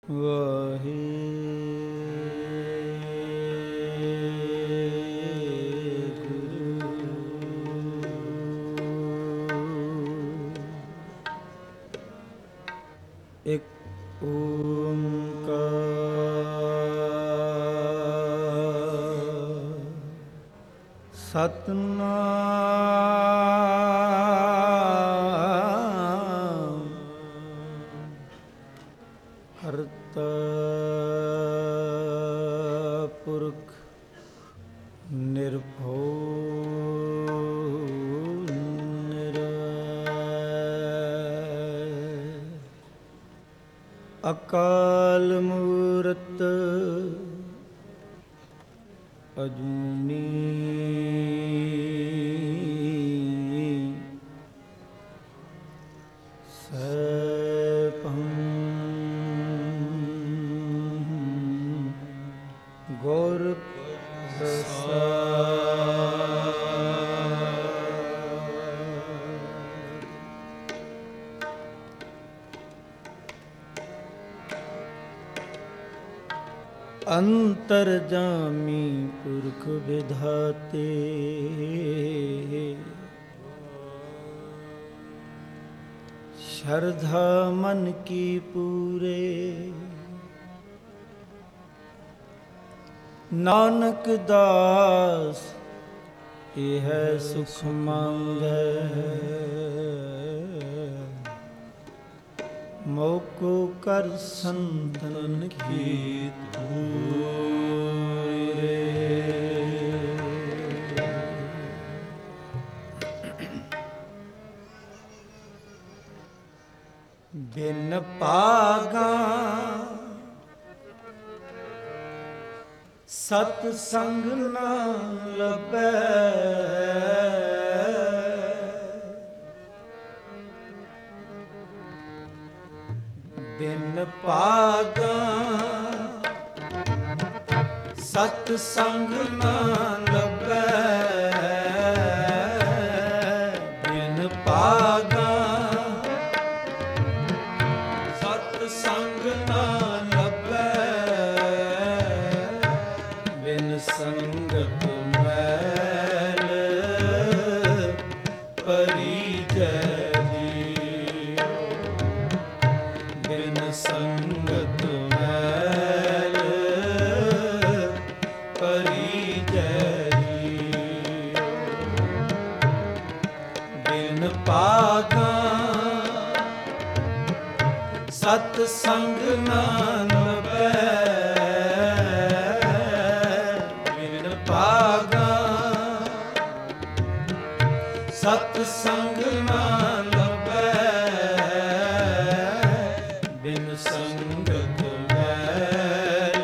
ਇੱਕ ਓੰਕਾਰ ਸਤਿਨਾਮ ਕਰਤਾ ਪੁਰਖ ਨਿਰਭਉ ਅਕਾਲ ਮੂਰਤ ਅਜੂਨੀ ਸੈਭੰ ਗੁਰ ਪ੍ਰਸਾਦਿ। ਅੰਤਰਜਾਮੀ ਪੁਰਖ ਵਿਧਾਤੇ ਸ਼ਰਧਾ ਮਨ ਕੀ ਪੂਰੇ ਨਾਨਕ ਦਾਸ ਇਹ ਸੁਖ ਮੰਗੈ ਮੋਕੋ ਕਰ ਸੰਤਨ ਕੀ ਧੂਰੇ। ਬਿਨ ਭਾਗਾ ਸਤ ਸੰਗ ਨਾ ਲੱਭੈ ਬਿਨ ਭਾਗਾ ਸਤ ਸੰਗ ਨਾ ਲੱਭੈ ਬਿਨ ਭਾਗਾ ਸਤ ਸੰਗ ਨਾ ਲੱਭੈ ਬਿਨ ਸੰਗਤ ਮੈਲ ਪਰੀਜੈ ਸੰਗਤ ਮੈਲ ਪਰੀਜੈ ਬਿਨ ਭਾਗਾ ਸਤ ਸੰਗ ਨਾ ਲੱਭੈ ਬਿਨ ਭਾਗਾ ਸਤ ਸੰਗ ਨਾ ਸੰਗਤ ਮੈਲ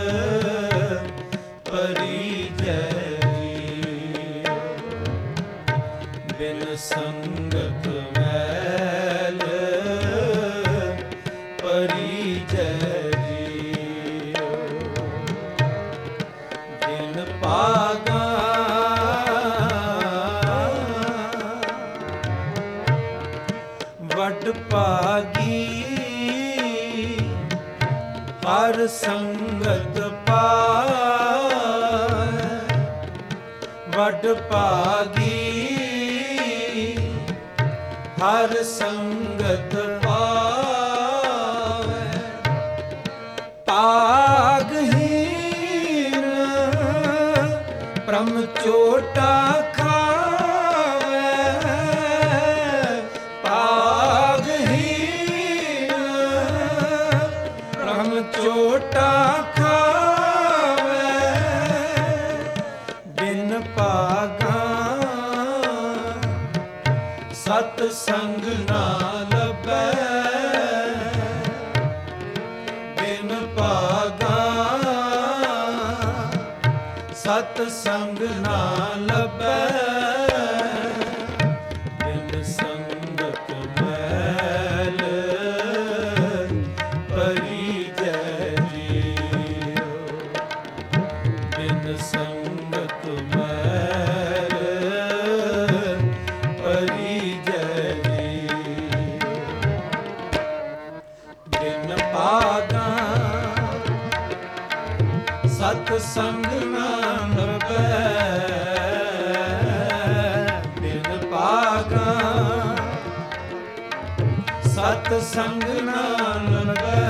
ਪਰੀਜੈ ਬਿਨ ਸੰਗਤ ਮੈਲ ਪਰੀਜੈ ਬਿਨ ਭਾਗਾ ਵੱਡ ਭਾਗੀ ਹਰ ਸੰਗਤ ਪਾਇ ਵੱਡ ਭਾਗੀ ਹਰ ਸੰਗਤ ਪਾਇ ਭਾਗਹੀਨ ਪ੍ਰਮ ਚੋਟਾ ਚੋਟਾ ਖਾਵੇ ਬਿਨ ਭਾਗਾ ਸਤ ਸੰਗ ਨਾ ਲੱਭੈ ਬਿਨ ਭਾਗਾ ਸਤ ਸੰਗ ਨਾ ਲੱਭੈ ਬਿਨ ਸੰਗਤ ਮੈਲ ਸੰਗਤ ਮੈਲ ਪਰੀਜੈ ਬਿਨ ਭਾਗਾ ਸਤ ਸੰਗ ਨਾ ਲੱਭੈ ਬਿਨ ਭਾਗਾ ਸਤ ਸੰਗ ਨਾ ਲੱਭੈ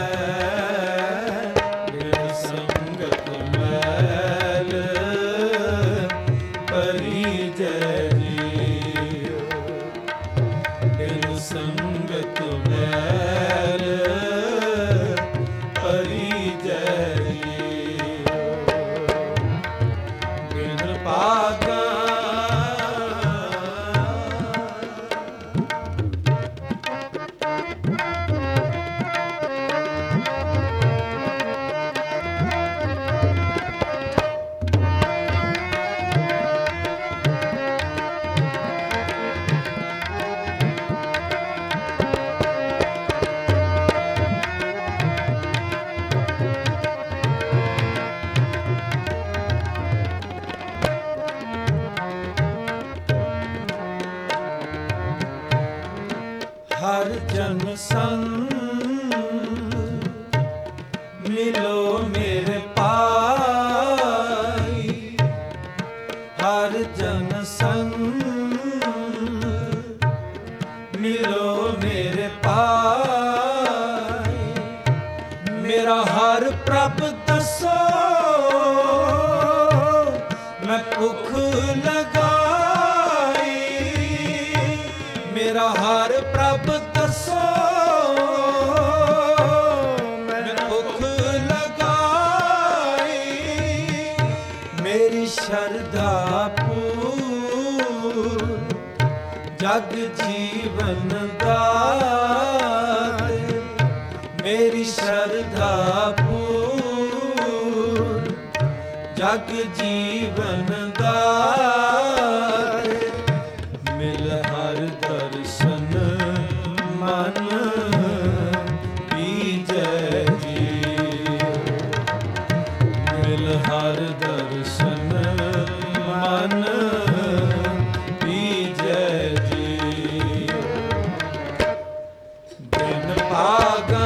ਬਿਨ ਸੰਗਤ ਮੈਲ ਪਰੀਜੈ ਜੀਉ ਬਿਨ ਸੰਗਤ ਮੈਲ ਪਰੀਜੈ ਜੀਉ ਬਿਨ ਭਾਗਾ ਹਰ ਜਨ ਸੰਗ ਮਿਲੋ ਮੇਰੇ ਪਾਈ ਹਰ ਜਨ ਸੰਗ ਮਿਲੋ ਮੇਰੇ ਪਾਈ ਮੇਰਾ ਹਰ ਪ੍ਰਭ ਦੱਸੋ ਮੈਂ ਭੁੱਖ ਲਗਾਈ ਮੇਰਾ ਹਰ ਪ੍ਰਭ ਦੱਸੋ ਮੈਂ ਭੁੱਖ ਲਗਾਈ ਮੇਰੀ ਸ਼ਰਧਾ ਪੂਰ ਜਗ ਜੀਵਨ ਦਾਤੇ ਮੇਰੀ ਸ਼ਰਧਾ ਪੂਰ ਜਗ ਜੀਵਨ ਦਾਤੇ ਮਿਲ ਹਰ ਦਰਸ਼ਨ ਮਨ ਪੀਜੈ ਜੀਉ ਮਿਲ ਹਰ ਦਰਸ਼ਨ ਮਨ ਪੀਜੈ ਜੀਉ ਬਿਨ ਭਾਗਾ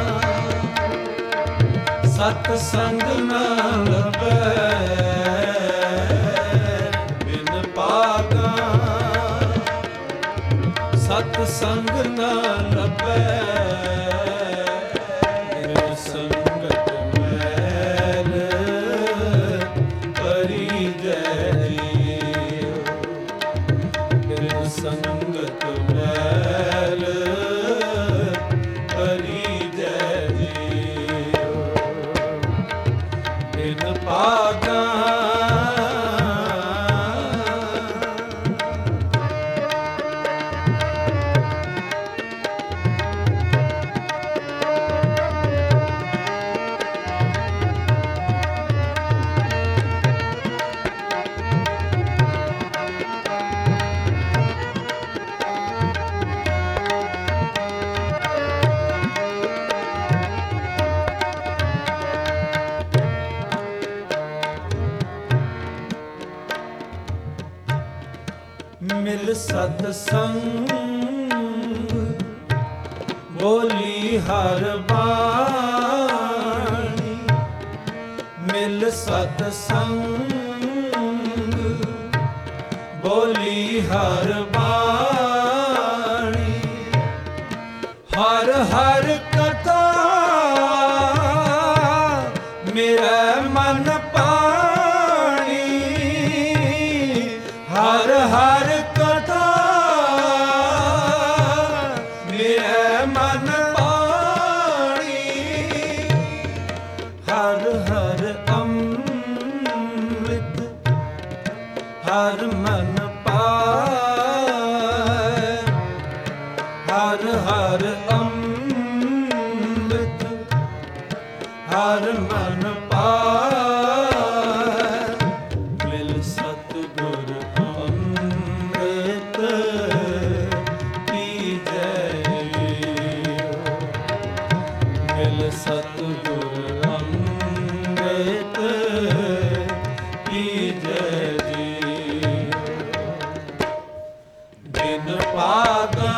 ਸਤ ਸੰਗ ਨਾ ਲੱਭੈ ਬਿਨ ਭਾਗਾ ਸਤ ਸੰਗ ਨਾ ਲੱਭੈ ਬਿਨ ਸੰਗਤ ਮੈਲ ਪਰੀਜੈ ਜੀਉ ਬਿਨ ਸੰਗਤ ਮੈਲ ਪਰੀਜੈ ਜੀਉ ਬਿਨ ਭਾਗਾ ਮਿਲ ਸਤ ਸੰਗ ਬੋਲੀ ਹਰ ਬਾਣੀ ਮਿਲ ਸਤ ਸੰਗ ਬੋਲੀ ਹਰ ਬਾਣੀ ਹਰ ਹਰ ਕਥਾ ਮੇਰਾ ਮਨ ਪਾਣੀ ਹਰ ਹਰ ਕਥਾ ਮੇਰਾ ਮਨ ਪਾਣੀ ਹਰ ਹਰ ਅੰਮ੍ਰਿਤ ਹਰ ਮਨ ਪਾਏ ਹਰ ਹਰ ਅੰਮ੍ਰਿਤ ਹਰ ਮਨ ਪਾਏ ਮਿਲ ਸਤਿਗੁਰ ਅੰਮ੍ਰਿਤ ਪੀਜੈ ਮਿਲ ਸਤਿਗੁਰ ਅੰਮ੍ਰਿਤ ਪੀਜੈ ਬਿਨ ਭਾਗਾ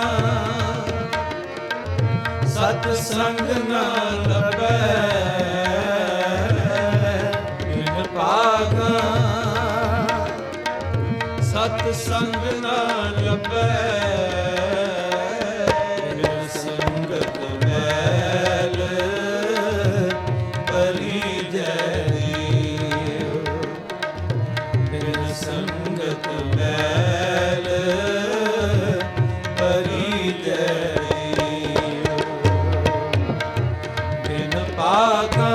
ਸਤ ਸੰਗ ਨਾ ਲੱਭੈ ਭਾਗਾ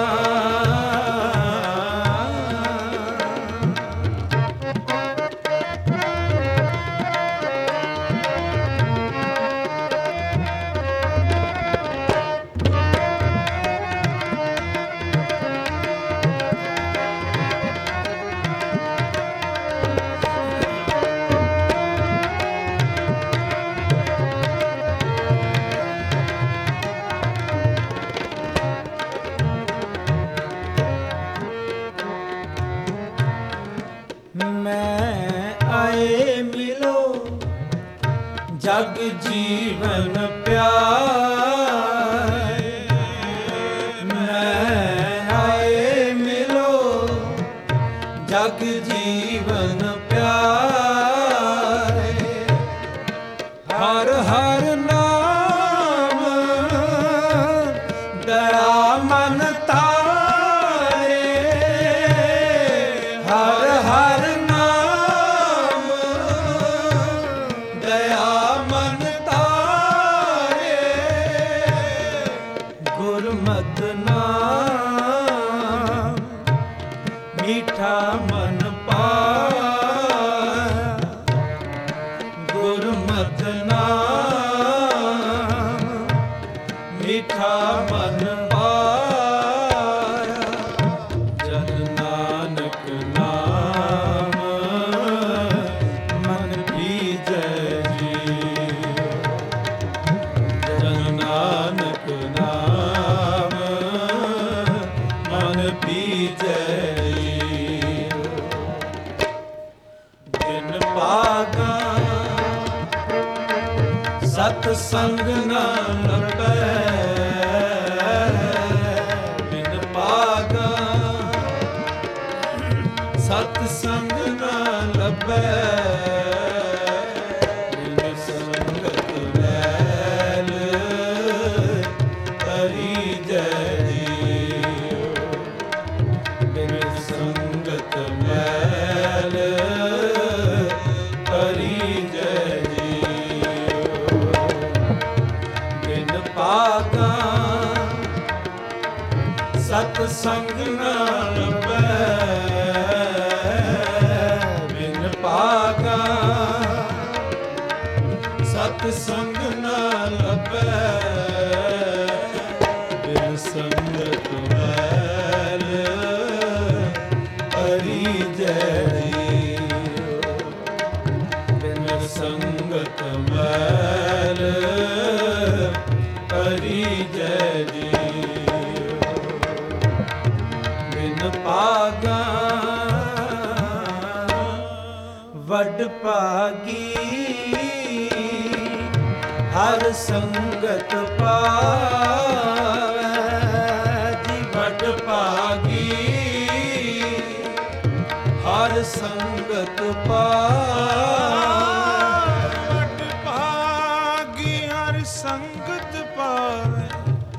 ਜਗ ਜੀਵਨ ਪਿਆਰੇ ਮੈਂ ਆਏ ਮਿਲੋ ਜਗ ਜੀਵਨ ਪਿਆਰੇ ਹਰ ਹਰ ਨਾਮ ਦਇਆ ਮਨ ਤਾਰੇ ਹਰ ਹਰ ਨਾਮ ਦਇਆ ਗੁਰਮਤਿ ਨਾਮ ਮੀਠਾ ਮਨ ਪਾਇਆ ਗੁਰਮਤਿ ਨਾਮ ਮੀਠਾ ਮਨ ਪਾਇਆ ਜਨ ਨਾਨਕ ਨਾਮ ਮਨ ਪੀਜੈ ਜੀ ਜਨ ਨਾਨਕ ਨਾਮ ਪੀਜੈ ਬਿਨ ਭਾਗਾ ਸਤ ਸੰਗ ਨਾ ਲੱਭੈ ਬਿਨ ਭਾਗਾ ਸਤ ਸੰਗ ਨਾ ਲੱਭੈ ਬਿਨ ਸੰਗਤ ਮੈਲ ਤਰੀ ਜੈ ਸੰਗਤ ਮੈਲ ਪਰੀ ਜੈ ਜੀਉ ਬਿਨ ਭਾਗਾ ਸਤ ਸੰਗ ਨਾ ਲੱਭੈ ਬਿਨ ਭਾਗਾ ਸਤ ਸੰਗ ਨਾ ਲੱਭੈ ਬਿਨ ਸੰਗਤ ਮੈਲ ਪਰੀ ਜੈ ਬਿਨ ਸੰਗਤ ਮੈਲ ਪਰੀ ਜੈ ਬਿਨ ਭਾਗਾ ਵੱਡ ਭਾਗੀ ਹਰ ਸੰਗਤ ਪਾਵੈ ਜੀ ਵੱਡ ਭਾਗੀ ਹਰ ਸੰਗਤ ਪਾਵੈ ਵੱਡ ਭਾਗੀ ਹਰ ਸੰਗਤ ਪਾਵੈ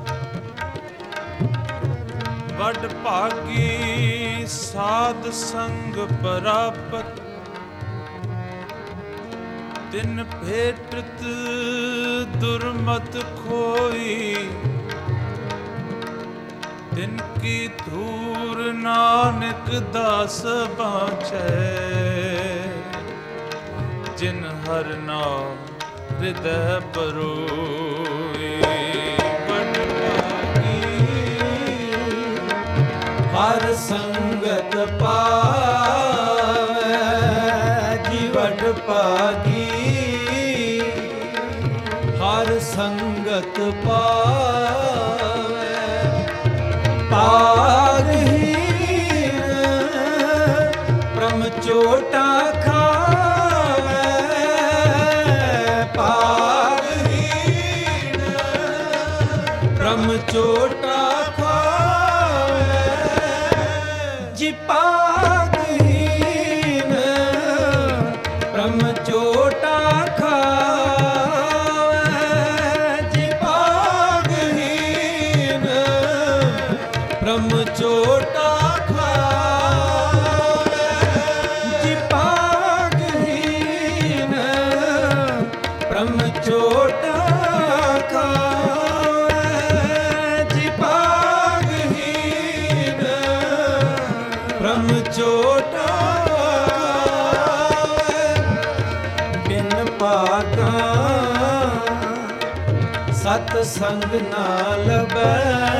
ਵੱਡ ਭਾਗੀ ਸਾਧ ਸੰਗ ਪ੍ਰਾਪਤ ਤਿਨ ਭੇਟਤ ਦੁਰਮਤ ਖੋਈ ਤਿਨ ਕੀ ਧੂਰ ਨਾਨਕ ਦਾਸ ਬਾਝੈ ਜਿਨ ਹਰ ਨਾਮ ਹਿਰਦੈ ਪਰੋਈ ਵੱਡ ਭਾਗੀ ਹਰ ਸੰਗਤ ਪਾਵੈ ਜੀ ਵੱਡ ਭਾਗੀ ਹਰ ਸੰਗਤ ਪਾਵੈ ਭਾਗਹੀਨ ਬ੍ਰਹਮ ਚੋਟਾ ਖਾਵੈ ਭਾਗਹੀਨ ਬ੍ਰਹਮ ਚੋਟਾ ਖਾਵੈ ਜੀ ਭਾਗਹੀਨ ਬ੍ਰਹਮ ਚੋਟਾ ਬ੍ਰਹਮ ਚੋਟਾ ਖਾਵੈ ਜੀ ਭਾਗਹੀਨ ਬ੍ਰਹਮ ਚੋਟਾ ਖਾਵੈ ਜੀ ਭਾਗਹੀਨ ਸਤ ਸੰਗ ਨਾ ਲਬੈ